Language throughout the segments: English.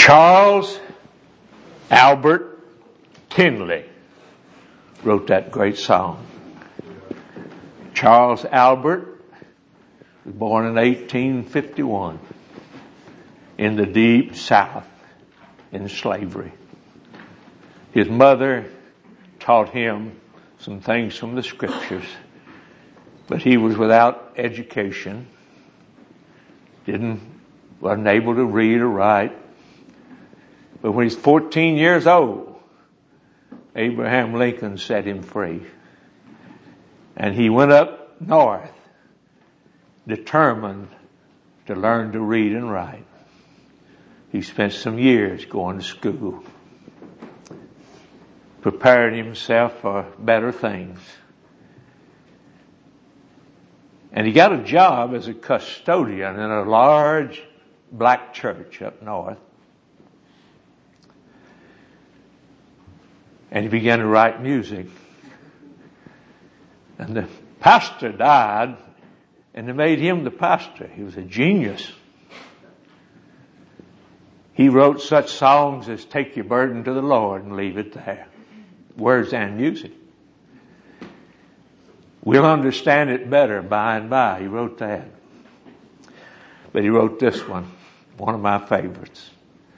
Charles Albert Tindley wrote that great song. Charles Albert was born in 1851 in the deep South in slavery. His mother taught him some things from the scriptures, but he was without education, wasn't able to read or write. But when he's 14 years old, Abraham Lincoln set him free. And he went up north, determined to learn to read and write. He spent some years going to school, preparing himself for better things. And he got a job as a custodian in a large black church up north. And he began to write music. And the pastor died, and they made him the pastor. He was a genius. He wrote such songs as Take Your Burden to the Lord and Leave It There. Words and music. We'll understand it better by and by. He wrote that. But he wrote this one of my favorites.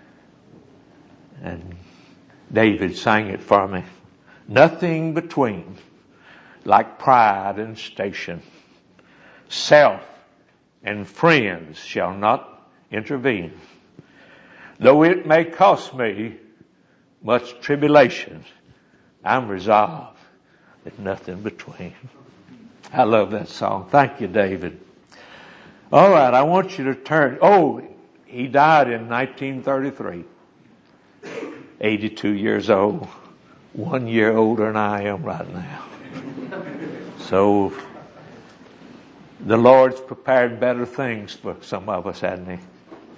And David sang it for me. Nothing between, like pride and station. Self and friends shall not intervene. Though it may cost me much tribulation, I'm resolved that nothing between. I love that song. Thank you, David. All right, I want you to turn. He died in 1933. 82 years old. 1 year older than I am right now. So, the Lord's prepared better things for some of us, hasn't He?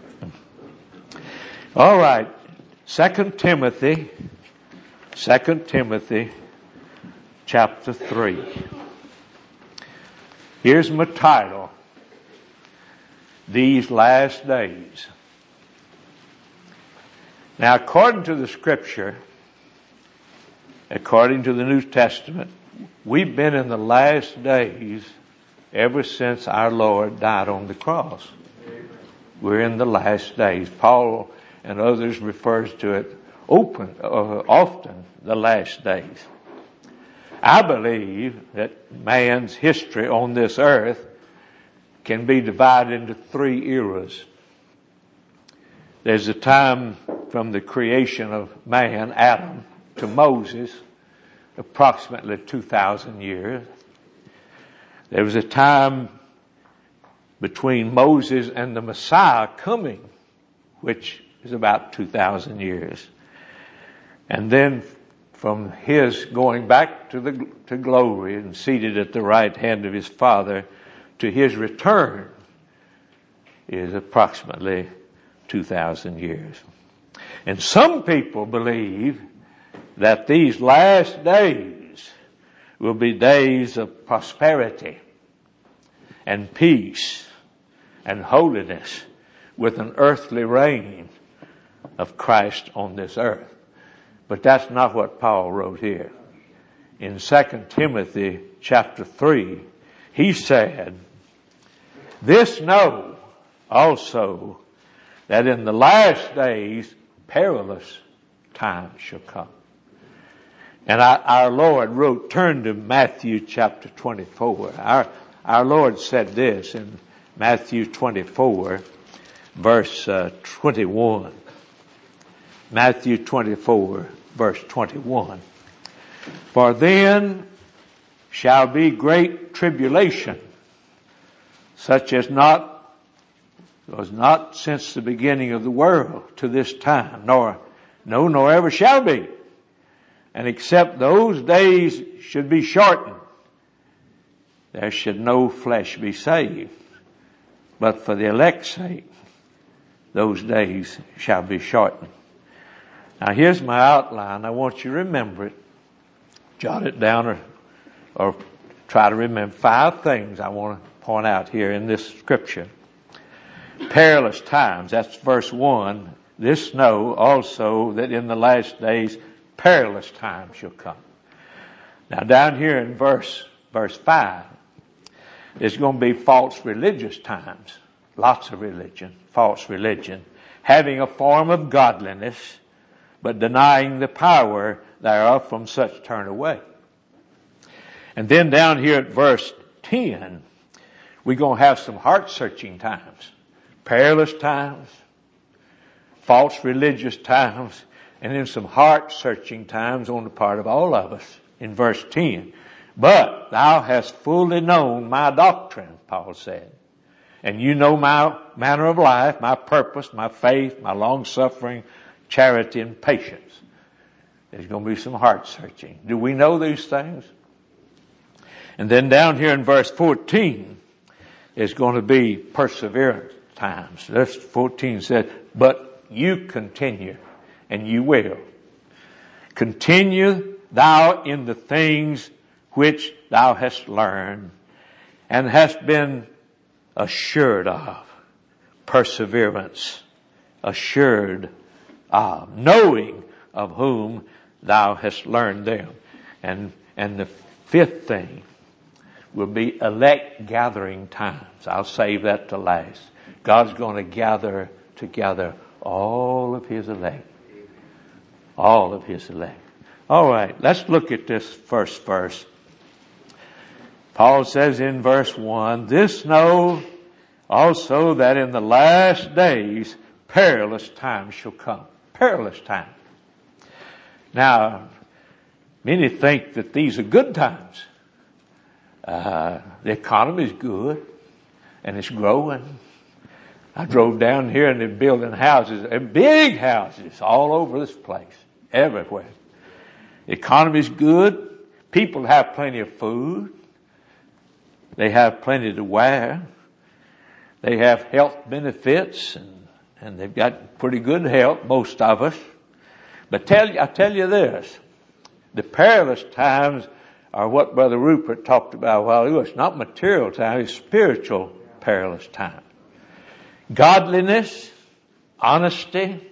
All right. 2 Timothy chapter 3. Here's my title. These Last Days. Now, according to the scripture, according to the New Testament, we've been in the last days ever since our Lord died on the cross. We're in the last days. Paul and others refers to it often, the last days. I believe that man's history on this earth can be divided into 3 eras. There's a time from the creation of man, Adam, to Moses, approximately 2,000 years. There was a time between Moses and the Messiah coming, which is about 2,000 years. And then from his going back to glory and seated at the right hand of his Father to his return is approximately 2,000 years. And some people believe that these last days will be days of prosperity and peace and holiness with an earthly reign of Christ on this earth. But that's not what Paul wrote here. In 2 Timothy chapter 3, he said, "This know also that in the last days perilous times shall come." And our Lord turn to Matthew chapter 24. Our Lord said this in Matthew 24, verse 21. Matthew 24, verse 21. "For then shall be great tribulation, such as was not since the beginning of the world to this time, nor ever shall be. And except those days should be shortened, there should no flesh be saved. But for the elect's sake, those days shall be shortened." Now here's my outline. I want you to remember it. Jot it down or try to remember 5 things I want to point out here in this scripture. Perilous times, that's verse 1. this know also that in the last days perilous times shall come. Now down here in verse 5, there's going to be false religious times. Lots of religion, false religion, having a form of godliness, but denying the power thereof, from such turn away. And then down here at verse 10, we're going to have some heart-searching times. Perilous times, false religious times, and then some heart-searching times on the part of all of us. In verse 10, but thou hast fully known my doctrine, Paul said, and you know my manner of life, my purpose, my faith, my long-suffering, charity, and patience. There's going to be some heart-searching. Do we know these things? And then down here in verse 14, there's going to be perseverance times. Verse 14 said, but you continue, and you will. Continue thou in the things which thou hast learned and hast been assured of. Perseverance, assured of, knowing of whom thou hast learned them. And the fifth thing will be elect gathering times. I'll save that to last. God's going to gather together all of His elect. All of His elect. All right, let's look at this first verse. Paul says in verse 1, this know also that in the last days perilous times shall come. Perilous times. Now, many think that these are good times. The economy is good and it's growing. I drove down here and they're building houses, big houses all over this place, everywhere. The economy is good. People have plenty of food. They have plenty to wear. They have health benefits and they've got pretty good health, most of us. But I tell you this, the perilous times are what Brother Rupert talked about a while ago. It's not material time, it's spiritual perilous time. Godliness, honesty,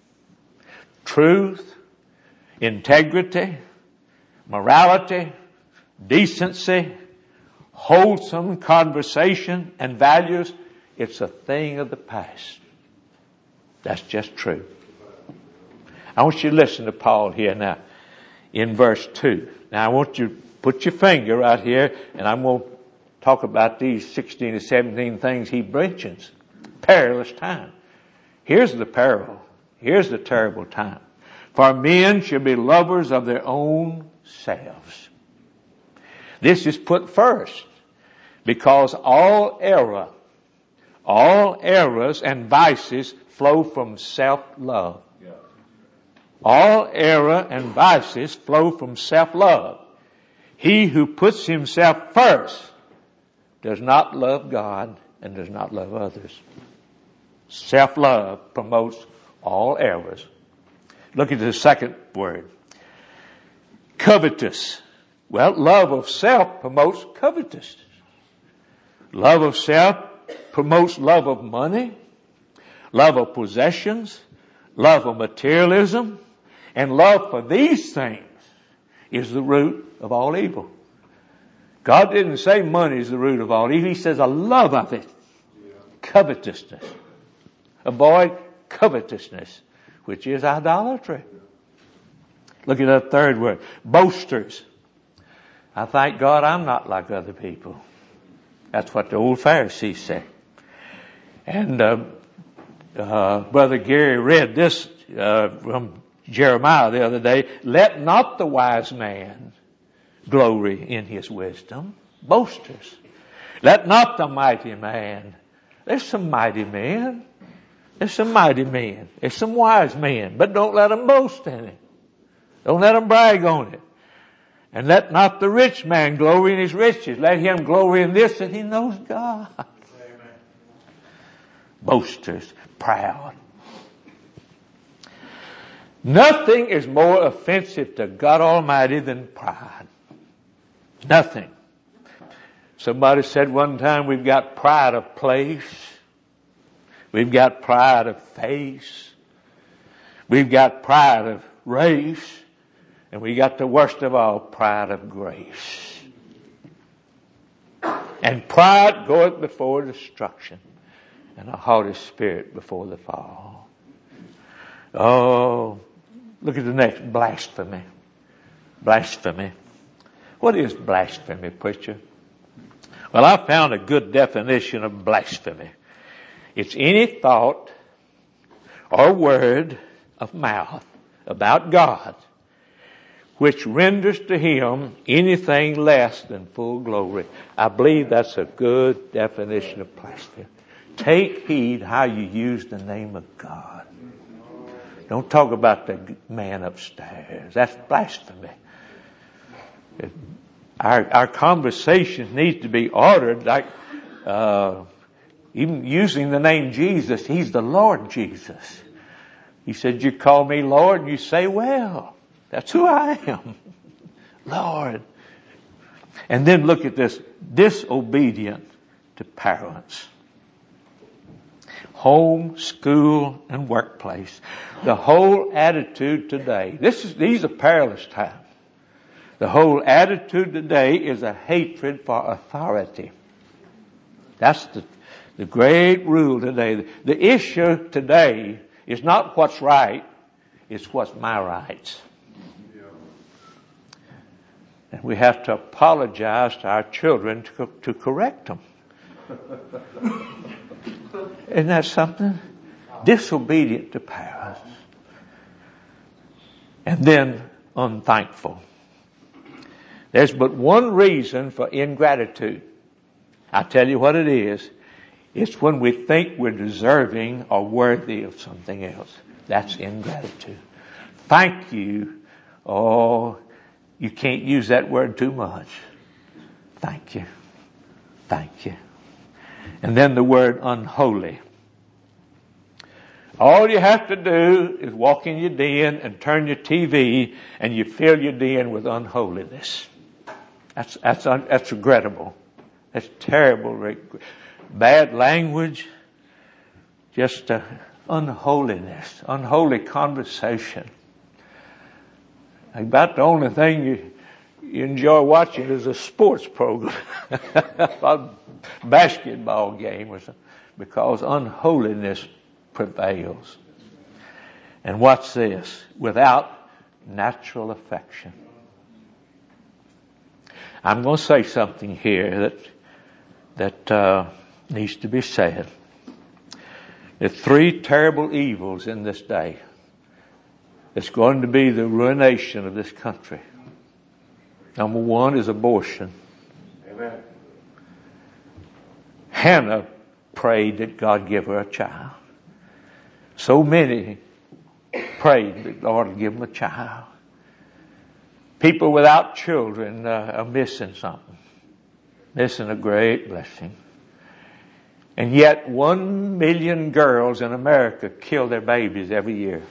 truth, integrity, morality, decency, wholesome conversation and values, it's a thing of the past. That's just true. I want you to listen to Paul here now in verse 2. Now I want you to put your finger right here and I'm going to talk about these 16 to 17 things he mentions. Perilous time. Here's the peril. Here's the terrible time. For men should be lovers of their own selves. This is put first because all errors and vices flow from self-love. All error and vices flow from self-love. He who puts himself first does not love God and does not love others. Self-love promotes all errors. Look at the second word. Covetous. Well, love of self promotes covetousness. Love of self promotes love of money, love of possessions, love of materialism, and love for these things is the root of all evil. God didn't say money is the root of all evil. He says a love of it. Covetousness. Avoid covetousness, which is idolatry. Look at that third word. Boasters. I thank God I'm not like other people. That's what the old Pharisees said. And Brother Gary read this from Jeremiah the other day. Let not the wise man glory in his wisdom. Boasters. Let not the mighty man. There's some mighty men. There's some mighty men. There's some wise men. But don't let them boast in it. Don't let them brag on it. And let not the rich man glory in his riches. Let him glory in this, that he knows God. Amen. Boasters. Proud. Nothing is more offensive to God Almighty than pride. Nothing. Somebody said one time, we've got pride of place. We've got pride of face. We've got pride of race, and we got the worst of all, pride of grace. And pride goeth before destruction, and a haughty spirit before the fall. Oh, look at the next, blasphemy. Blasphemy. What is blasphemy, preacher? Well, I found a good definition of blasphemy. It's any thought or word of mouth about God which renders to Him anything less than full glory. I believe that's a good definition of blasphemy. Take heed how you use the name of God. Don't talk about the man upstairs. That's blasphemy. Our conversation needs to be ordered like, even using the name Jesus. He's the Lord Jesus. He said, you call me Lord, and you say, well, that's who I am. Lord. And then look at this, disobedient to parents. Home, school, and workplace. The whole attitude today, these are perilous times. The whole attitude today is a hatred for authority. That's the great rule today. The issue today is not what's right, it's what's my rights. And we have to apologize to our children to correct them. Isn't that something? Disobedient to parents. And then unthankful. There's but one reason for ingratitude. I tell you what it is. It's when we think we're deserving or worthy of something else. That's ingratitude. Thank you. Oh, you can't use that word too much. Thank you. Thank you. And then the word unholy. All you have to do is walk in your den and turn your TV and you fill your den with unholiness. That's regrettable. That's terrible. Bad language. Just unholiness. Unholy conversation. About the only thing you enjoy watching is a sports program. A basketball game or something. Because unholiness prevails. And what's this? Without natural affection. I'm going to say something here that needs to be said. There are three terrible evils in this day. It's going to be the ruination of this country. Number one is abortion. Amen. Hannah prayed that God give her a child. So many prayed that Lord would give them a child. People without children are missing something. Missing a great blessing. And yet 1 million girls in America kill their babies every year.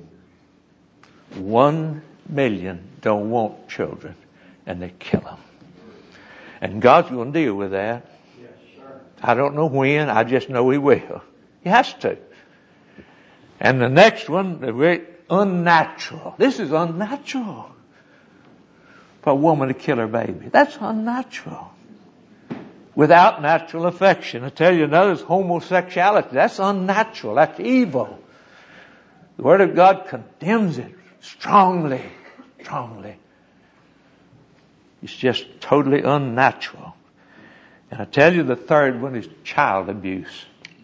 1 million don't want children, and they kill them. And God's going to deal with that. Yes, sir. I don't know when, I just know He will. He has to. And the next one, the very unnatural. This is unnatural. For a woman to kill her baby. That's unnatural. Without natural affection. I tell you another is homosexuality. That's unnatural. That's evil. The Word of God condemns it strongly. Strongly. It's just totally unnatural. And I tell you the third one is child abuse.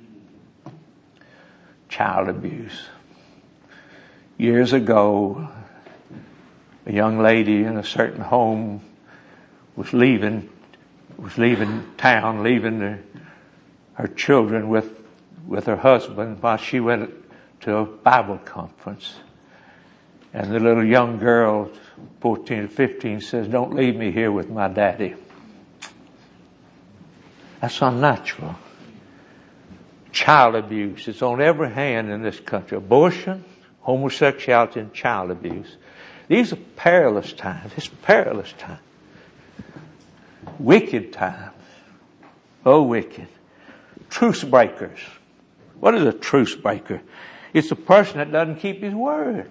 Child abuse. Years ago, a young lady in a certain home was leaving town, leaving her children with her husband while she went to a Bible conference. And the little young girl, 14 or 15, says, "Don't leave me here with my daddy." That's unnatural. Child abuse. It's on every hand in this country. Abortion, homosexuality, and child abuse. These are perilous times. It's perilous times. Wicked times. Oh, wicked. Truce breakers. What is a truce breaker? It's a person that doesn't keep his word.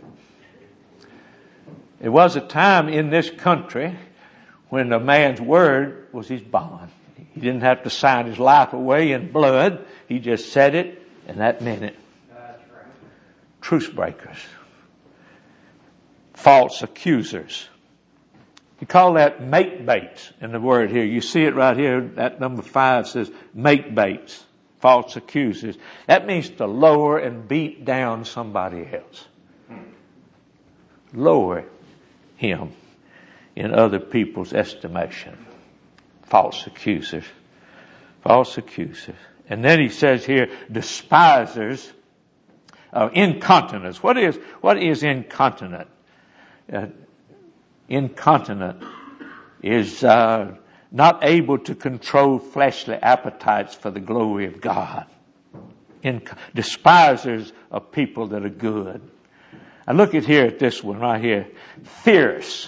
There was a time in this country when a man's word was his bond. He didn't have to sign his life away in blood. He just said it, and that meant it. Truce breakers. False accusers. You call that make baits in the word here. You see it right here. That number 5 says make baits. False accusers. That means to lower and beat down somebody else. Lower him in other people's estimation. False accusers. False accusers. And then he says here, despisers of incontinence. What is incontinent? Incontinent is not able to control fleshly appetites for the glory of God. Despisers of people that are good. I look at here at this one right here. Fierce.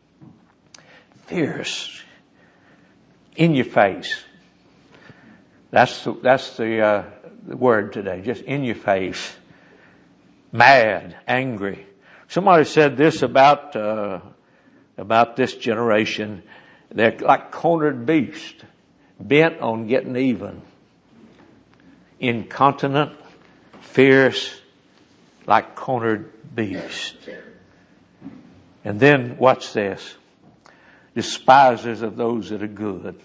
Fierce. In your face. That's the word today. Just in your face. Mad. Angry. Somebody said this about this generation. They're like cornered beasts, bent on getting even. Incontinent, fierce, like cornered beasts. And then, watch this. Despisers of those that are good.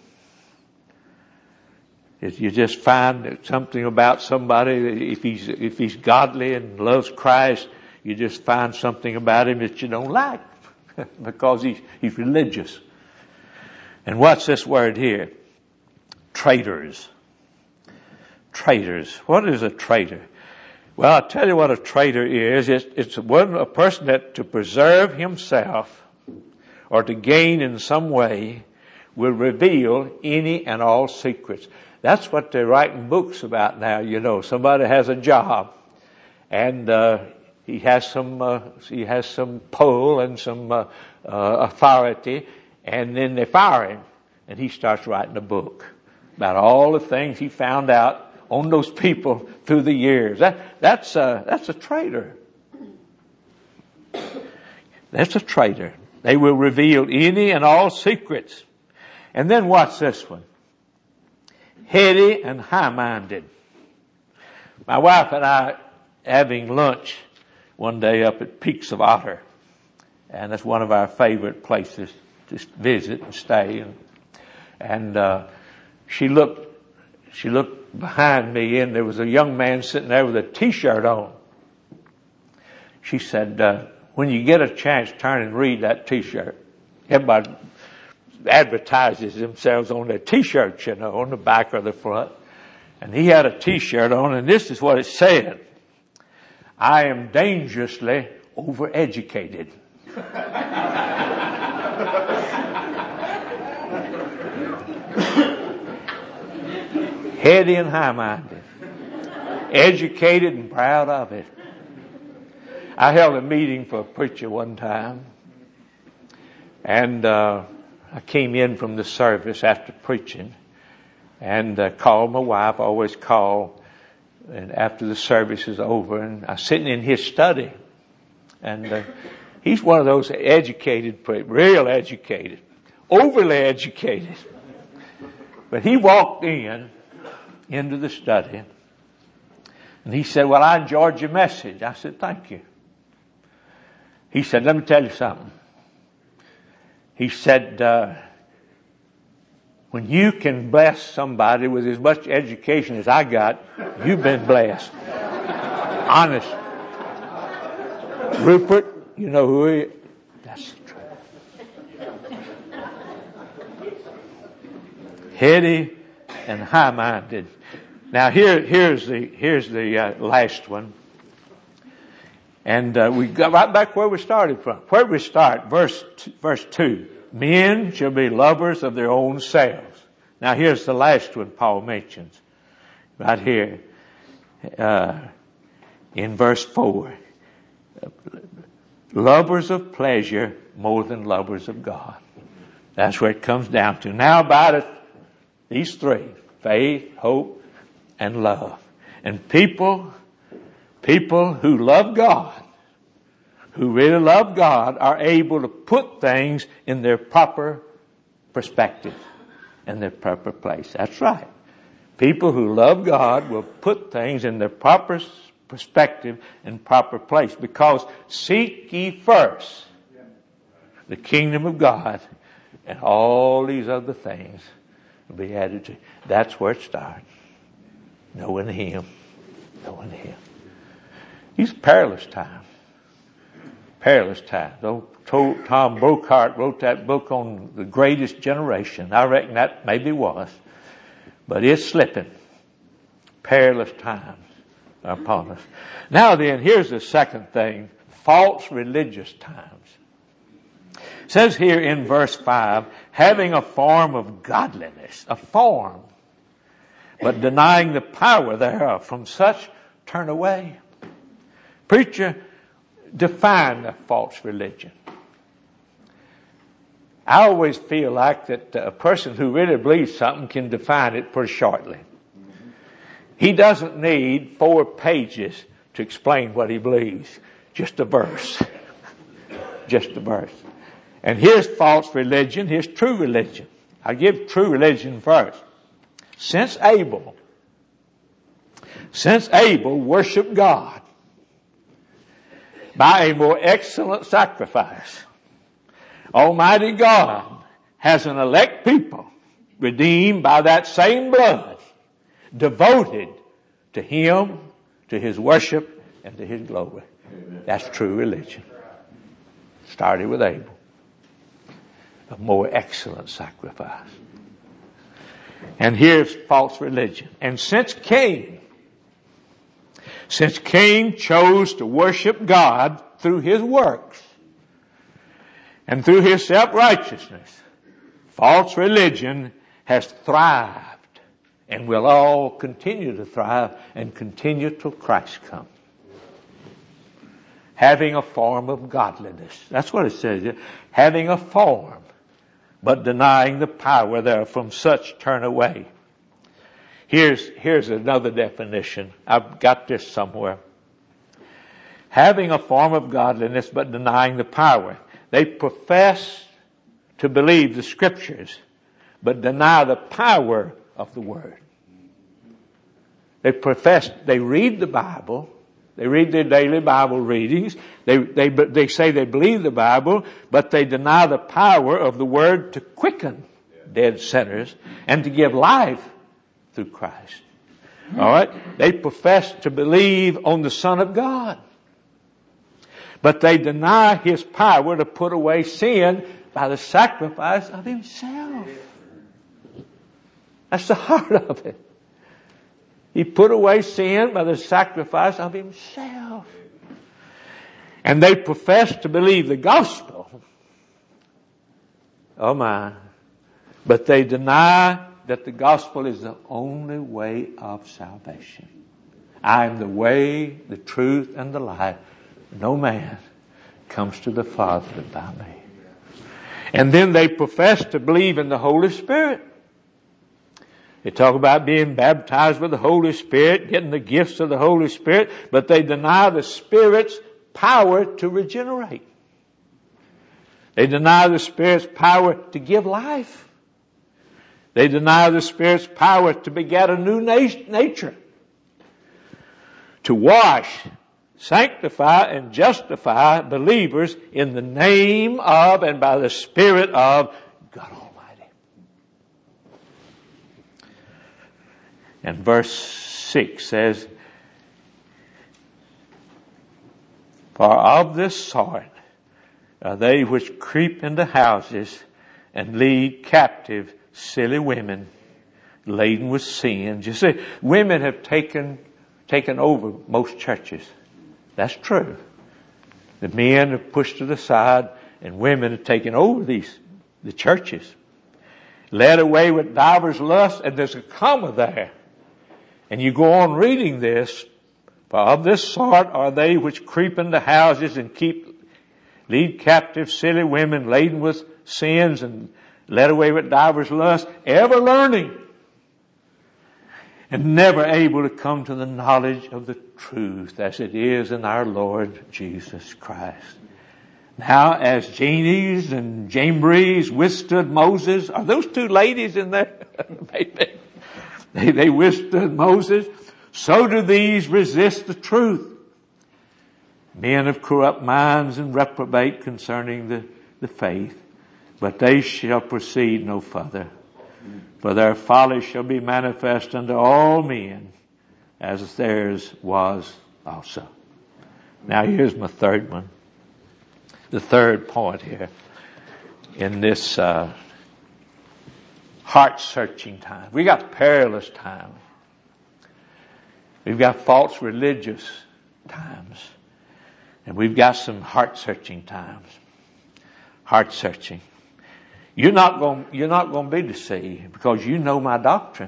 If you just find something about somebody, if he's godly and loves Christ, you just find something about him that you don't like because he's religious. And what's this word here? Traitors. Traitors. What is a traitor? Well, I'll tell you what a traitor is. It's a person that to preserve himself or to gain in some way will reveal any and all secrets. That's what they're writing books about now, you know. Somebody has a job and he has some pull and some authority, and then they fire him, and he starts writing a book about all the things he found out on those people through the years. That's a traitor. That's a traitor. They will reveal any and all secrets. And then watch this one. Heady and high-minded. My wife and I having lunch one day up at Peaks of Otter. And that's one of our favorite places to visit and stay. And she looked behind me, and there was a young man sitting there with a T-shirt on. She said, when you get a chance, turn and read that T-shirt. Everybody advertises themselves on their T-shirts, you know, on the back or the front. And he had a T-shirt on, and this is what it said. I am dangerously overeducated. Heady and high-minded. Educated and proud of it. I held a meeting for a preacher one time. And I came in from the service after preaching. And called my wife. I always call. And after the service is over. And I'm sitting in his study. And he's one of those educated, real educated. Overly educated. But he walked into the study. And he said, well, I enjoyed your message. I said, thank you. He said, let me tell you something. He said, when you can bless somebody with as much education as I got, you've been blessed. Honest. Rupert, you know who he is? That's the truth. Heady and high-minded. Now here's the last one. And we got right back where we started from. Where we start, verse 2. Men shall be lovers of their own selves. Now here's the last one Paul mentions. Right here. In verse 4. Lovers of pleasure more than lovers of God. That's where it comes down to. Now about it, these three. Faith, hope, and love. And people People who love God, who really love God, are able to put things in their proper perspective, in their proper place. That's right. People who love God will put things in their proper perspective and proper place, because seek ye first the kingdom of God, and all these other things will be added to you. That's where it starts. Knowing Him. Knowing Him. These perilous times. Perilous times. Tom Brocart wrote that book on the greatest generation. I reckon that maybe was. But it's slipping. Perilous times are upon us. Now then, here's the second thing. False religious times. It says here in verse 5, having a form of godliness. A form. But denying the power thereof. From such turn away. Preacher, define a false religion. I always feel like that a person who really believes something can define it pretty shortly. He doesn't need 4 pages to explain what he believes. Just a verse. Just a verse. And here's false religion. Here's true religion. I'll give true religion first. Since Abel worshiped God by a more excellent sacrifice, Almighty God has an elect people redeemed by that same blood, devoted to Him, to His worship, and to His glory. That's true religion. Started with Abel. A more excellent sacrifice. And here's false religion. And since Cain chose to worship God through his works and through his self-righteousness, false religion has thrived and will all continue to thrive and continue till Christ comes. Having a form of godliness. That's what it says here. Having a form, but denying the power thereof. From such turn away. Here's another definition. I've got this somewhere. Having a form of godliness, but denying the power. They profess to believe the Scriptures, but deny the power of the Word. They read the Bible. They read their daily Bible readings. They say they believe the Bible, but they deny the power of the Word to quicken dead sinners and to give life through Christ. All right? They profess to believe on the Son of God, but they deny His power to put away sin by the sacrifice of Himself. That's the heart of it. He put away sin by the sacrifice of Himself. And they profess to believe the gospel. Oh my. But they deny that the gospel is the only way of salvation. I am the way, the truth, and the life. No man comes to the Father but by me. And then they profess to believe in the Holy Spirit. They talk about being baptized with the Holy Spirit, getting the gifts of the Holy Spirit, but they deny the Spirit's power to regenerate. They deny the Spirit's power to give life. They deny the Spirit's power to beget a new nature, to wash, sanctify, and justify believers in the name of and by the Spirit of God Almighty. And verse 6 says, for of this sort are they which creep into houses and lead captive silly women laden with sins. You see, women have taken over most churches. That's true. The men are pushed to the side and women have taken over the churches. Led away with divers lusts, and there's a comma there. And you go on reading this, for of this sort are they which creep into houses and lead captive silly women laden with sins and led away with divers lusts, ever learning. and never able to come to the knowledge of the truth as it is in our Lord Jesus Christ. Now, as Jannes and Jambres withstood Moses, are those two ladies in there? They withstood Moses. So do these resist the truth. Men of corrupt minds and reprobate concerning the faith, but they shall proceed no further. For their folly shall be manifest unto all men, as theirs was also. Now here's my third one. The third point here in this heart-searching time. We got perilous time. We've got false religious times. And we've got some heart-searching times. Heart-searching. You're not going to be deceived because you know my doctrine.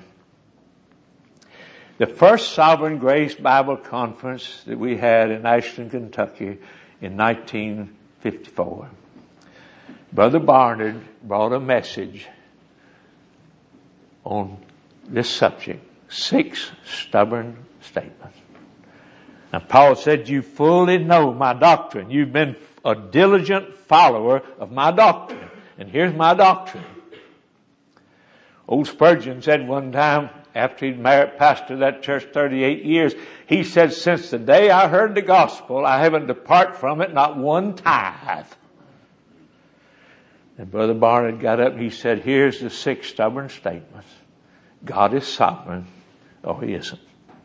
The first Sovereign Grace Bible Conference that we had in Ashland, Kentucky in 1954, Brother Barnard brought a message on this subject, 6 stubborn statements. And Paul said, you fully know my doctrine. You've been a diligent follower of my doctrine. And here's my doctrine. Old Spurgeon said one time, after he'd pastored that church 38 years, he said, since the day I heard the gospel, I haven't departed from it, not one tithe. And Brother Barnard got up and he said, here's the 6 stubborn statements. God is sovereign, or he isn't.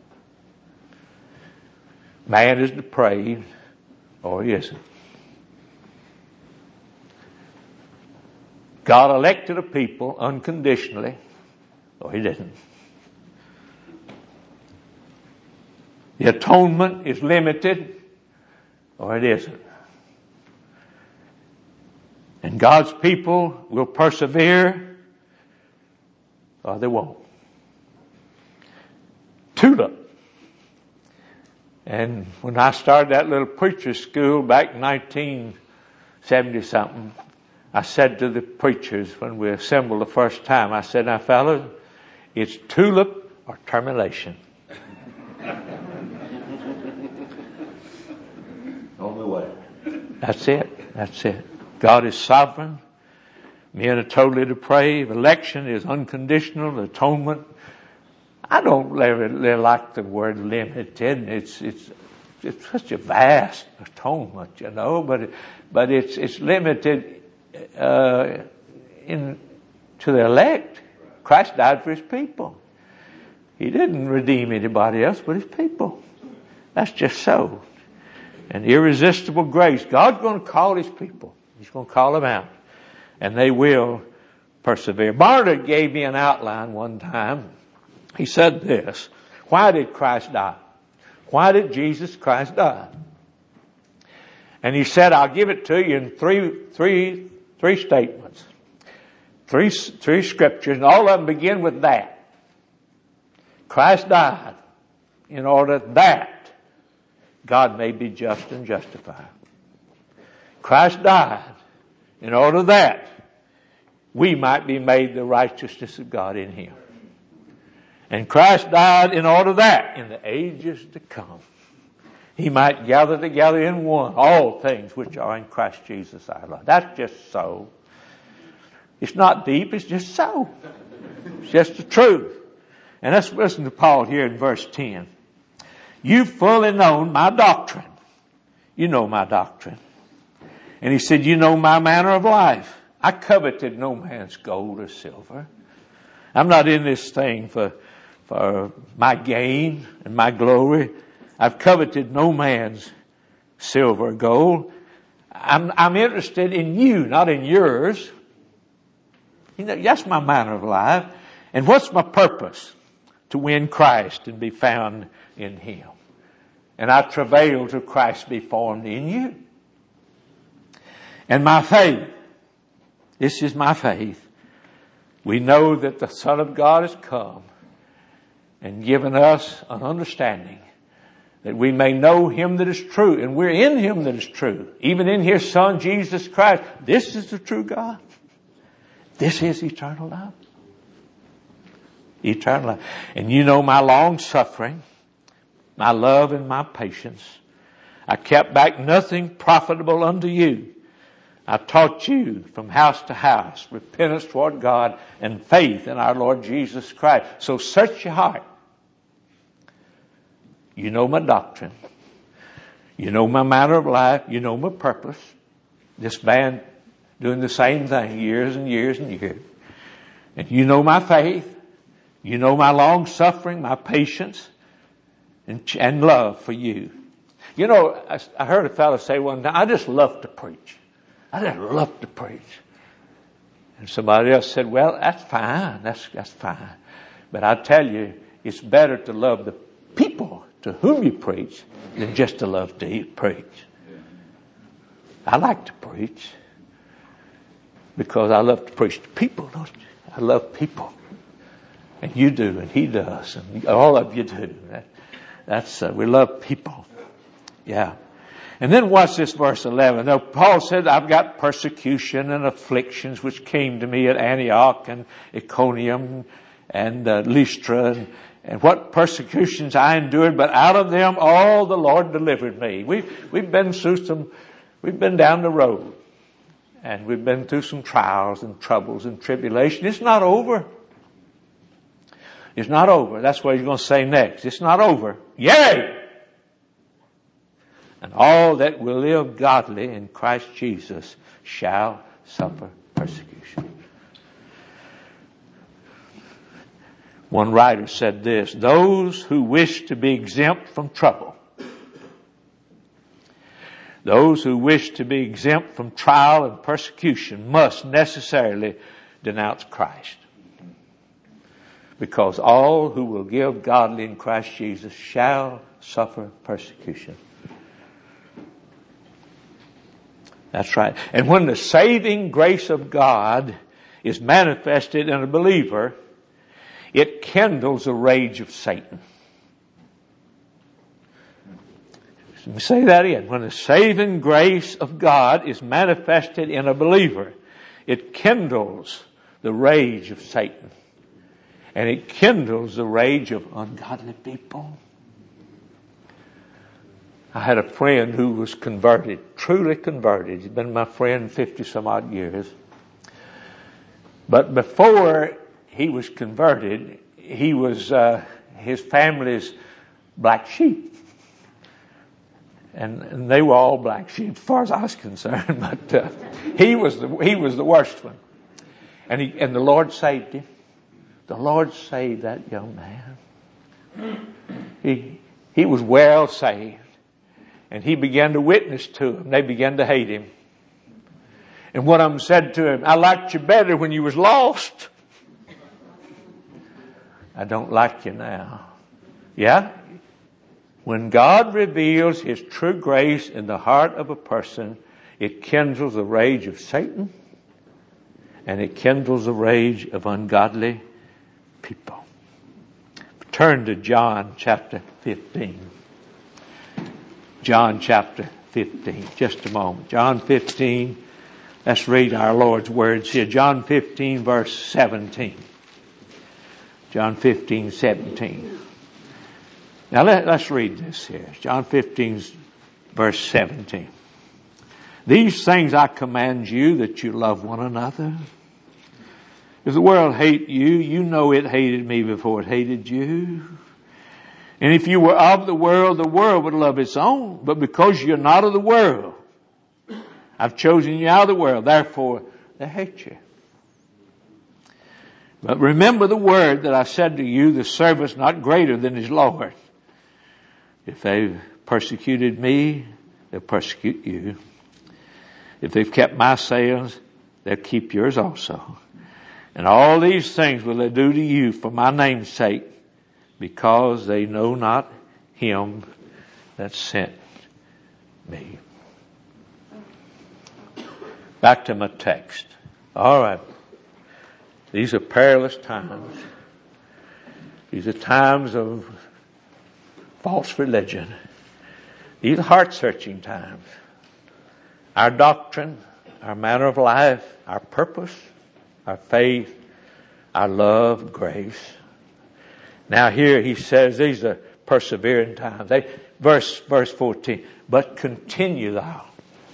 Man is depraved, or he isn't. God elected a people unconditionally, or he didn't. The atonement is limited, or it isn't. And God's people will persevere, or they won't. Tulip. And when I started that little preacher's school back in 1970-something, I said to the preachers when we assembled the first time, I said, now fellas, it's tulip or termination. On the way. That's it. That's it. God is sovereign. Men are totally depraved. Election is unconditional. Atonement. I don't really like the word limited. It's such a vast atonement, you know, but it's limited to the elect. Christ died for his people. He didn't redeem anybody else but his people. That's just so. And irresistible grace. God's going to call his people. He's going to call them out. And they will persevere. Barnard gave me an outline one time. He said this, why did Christ die? Why did Jesus Christ die? And he said, I'll give it to you in three statements. Three scriptures, and all of them begin with that. Christ died in order that God may be just and justified. Christ died in order that we might be made the righteousness of God in him. And Christ died in order that in the ages to come he might gather together in one all things which are in Christ Jesus our Lord. That's just so. It's not deep, it's just so. It's just the truth. And let's listen to Paul here in verse 10. You've fully known my doctrine. You know my doctrine. And he said, you know my manner of life. I coveted no man's gold or silver. I'm not in this thing for my gain and my glory. I've coveted no man's silver or gold. I'm interested in you, not in yours. You know, that's my manner of life. And what's my purpose? To win Christ and be found in him. And I travail till Christ be formed in you. And my faith, this is my faith. We know that the Son of God has come and given us an understanding that we may know him that is true. And we're in him that is true. Even in his Son, Jesus Christ. This is the true God. This is eternal life. Eternal life. And you know my long suffering, my love and my patience. I kept back nothing profitable unto you. I taught you from house to house, repentance toward God and faith in our Lord Jesus Christ. So search your heart. You know my doctrine. You know my manner of life. You know my purpose. This man doing the same thing years and years and years. And you know my faith. You know my long suffering, my patience, and love for you. You know, I heard a fellow say one time, I just love to preach. I just love to preach. And somebody else said, well, that's fine. That's fine. But I tell you, it's better to love the people to whom you preach than just to love to preach. I like to preach because I love to preach to people, don't you? I love people. And you do, and he does, and all of you do. We love people. Yeah. And then watch this verse 11. Now, Paul said, I've got persecution and afflictions which came to me at Antioch and Iconium and Lystra and what persecutions I endured, but out of them all the Lord delivered me. We've been down the road and we've been through some trials and troubles and tribulation. It's not over. It's not over. That's what he's going to say next. It's not over. Yea! And all that will live godly in Christ Jesus shall suffer persecution. One writer said this, those who wish to be exempt from trouble, those who wish to be exempt from trial and persecution must necessarily denounce Christ. Because all who will give godly in Christ Jesus shall suffer persecution. That's right. And when the saving grace of God is manifested in a believer, it kindles the rage of Satan. Let me say that again. When the saving grace of God is manifested in a believer, it kindles the rage of Satan. And it kindles the rage of ungodly people. I had a friend who was converted, truly converted. He's been my friend 50 some odd years. But before he was converted, he was his family's black sheep. And they were all black sheep as far as I was concerned. But he was the worst one. And the Lord saved him. The Lord saved that young man. He was well saved. And he began to witness to them. They began to hate him. And one of them said to him, I liked you better when you was lost. I don't like you now. Yeah? When God reveals His true grace in the heart of a person, it kindles the rage of Satan and it kindles the rage of ungodly people. Turn to John chapter 15. John chapter 15. Just a moment. John 15. Let's read our Lord's words here. John 15 verse 17. John 15, 17. Now let's read this here. John 15 verse 17. These things I command you, that you love one another. If the world hate you, you know it hated me before it hated you. And if you were of the world would love its own. But because you're not of the world, I've chosen you out of the world. Therefore, they hate you. But remember the word that I said to you, the servant's not greater than his Lord. If they've persecuted me, they'll persecute you. If they've kept my sayings, they'll keep yours also. And all these things will they do to you for my name's sake, because they know not him that sent me. Back to my text. All right. These are perilous times. These are times of false religion. These are heart-searching times. Our doctrine, our manner of life, our purpose, our faith, our love, grace, Now here he says these are persevering times. Verse 14. But continue thou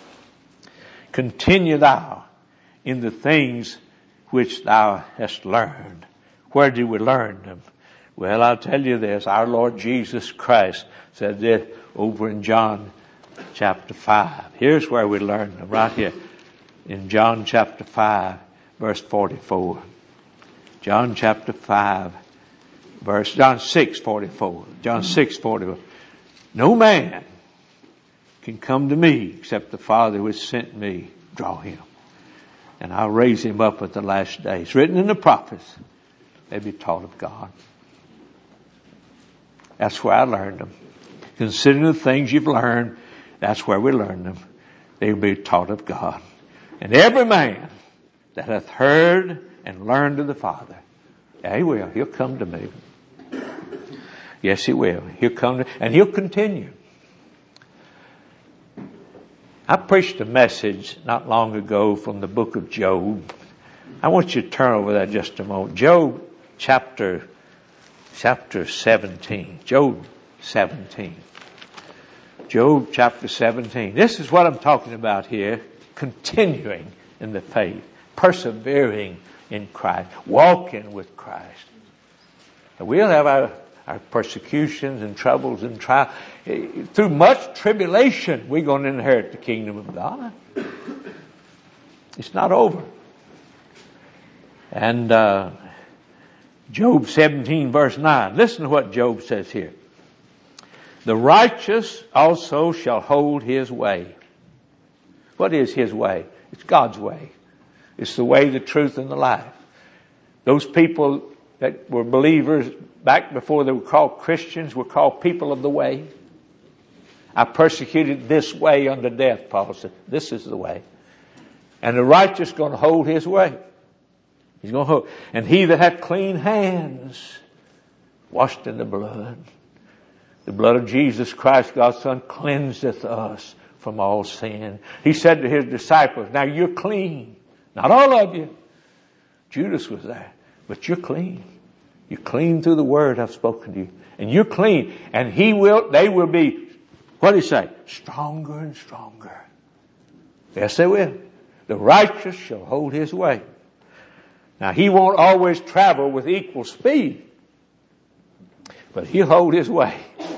in the things which thou hast learned. Where did we learn them? Well, I'll tell you this. Our Lord Jesus Christ said this over in John chapter 5. Here's where we learn them, right here. In John chapter 5, verse 44. John chapter 5, John 6:44. John 6:44. No man can come to me except the Father which sent me draw him. And I'll raise him up at the last day. It's written in the prophets. They be taught of God. That's where I learned them. Considering the things you've learned, that's where we learn them. They will be taught of God. And every man that hath heard and learned of the Father, yeah, he will. He'll come to me. Yes, he will. He'll come and he'll continue. I preached a message not long ago from the book of Job. I want you to turn over that just a moment. Job chapter 17. Job 17. Job chapter 17. This is what I'm talking about here. Continuing in the faith. Persevering in Christ. Walking with Christ. We'll have our persecutions and troubles and trials. Through much tribulation, we're going to inherit the kingdom of God. It's not over. And Job 17 verse 9. Listen to what Job says here. The righteous also shall hold his way. What is his way? It's God's way. It's the way, the truth, and the life. Those people that were believers back before they were called Christians were called people of the way. I persecuted this way unto death, Paul said. This is the way. And the righteous is going to hold his way. He's going to hold. And he that hath clean hands, washed in the blood of Jesus Christ, God's Son, cleanseth us from all sin. He said to his disciples, now you're clean. Not all of you. Judas was there. But you're clean. You're clean through the word I've spoken to you. And you're clean. And they will be, what did he say? Stronger and stronger. Yes, they will. The righteous shall hold his way. Now, he won't always travel with equal speed. But he'll hold his way.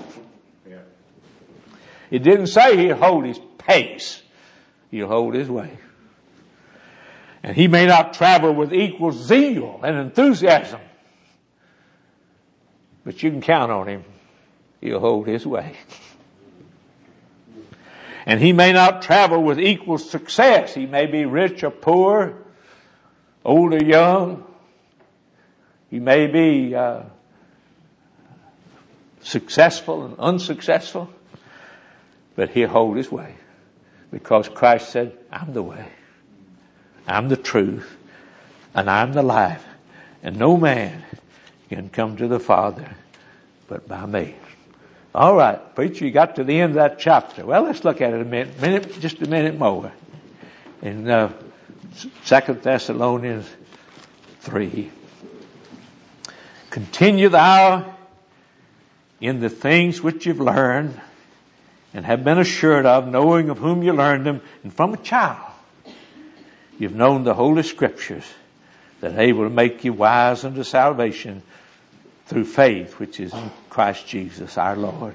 It didn't say he'll hold his pace. He'll hold his way. And he may not travel with equal zeal and enthusiasm. But you can count on him. He'll hold his way. And he may not travel with equal success. He may be rich or poor, old or young. He may be successful and unsuccessful. But he'll hold his way. Because Christ said, I'm the way. I'm the truth. And I'm the life. And no man can come to the Father but by me. All right, preacher, you got to the end of that chapter. Well, let's look at it just a minute more. In 2 Thessalonians 3. Continue thou in the things which you've learned and have been assured of, knowing of whom you learned them, and from a child you've known the Holy Scriptures, that are able to make you wise unto salvation through faith, which is in Christ Jesus our Lord.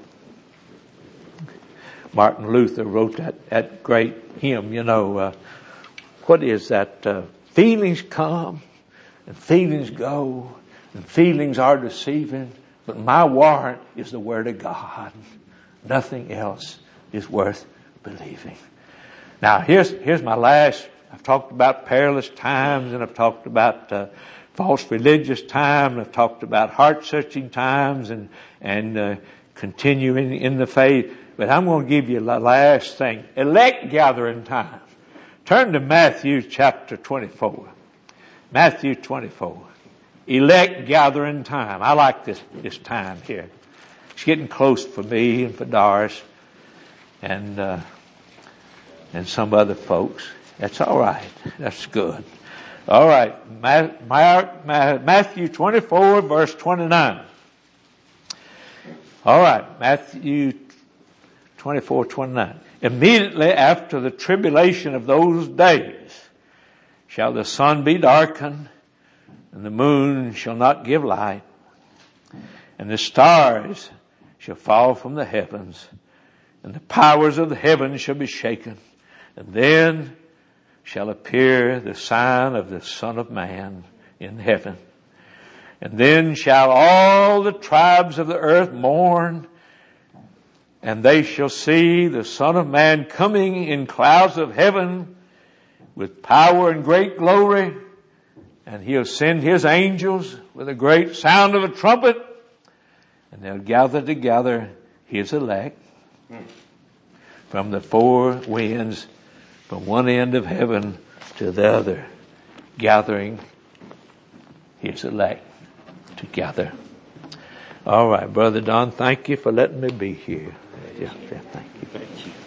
Martin Luther wrote that great hymn, what is that? Feelings come and feelings go and feelings are deceiving, but my warrant is the Word of God. Nothing else is worth believing. Now here's my last. I've talked about perilous times, and I've talked about false religious time. I've talked about heart-searching times and continuing in the faith. But I'm going to give you the last thing. Elect gathering time. Turn to Matthew chapter 24. Matthew 24. Elect gathering time. I like this time here. It's getting close for me and for Doris and some other folks. That's all right. That's good. All right. Matthew 24 verse 29. All right, Matthew 24:29. Immediately after the tribulation of those days shall the sun be darkened, and the moon shall not give light, and the stars shall fall from the heavens, and the powers of the heavens shall be shaken. And then shall appear the sign of the Son of Man in heaven. And then shall all the tribes of the earth mourn, and they shall see the Son of Man coming in clouds of heaven with power and great glory. And he'll send his angels with a great sound of a trumpet, and they'll gather together his elect from the four winds, from one end of heaven to the other, gathering his elect together. All right, Brother Don, thank you for letting me be here. Yeah, thank you.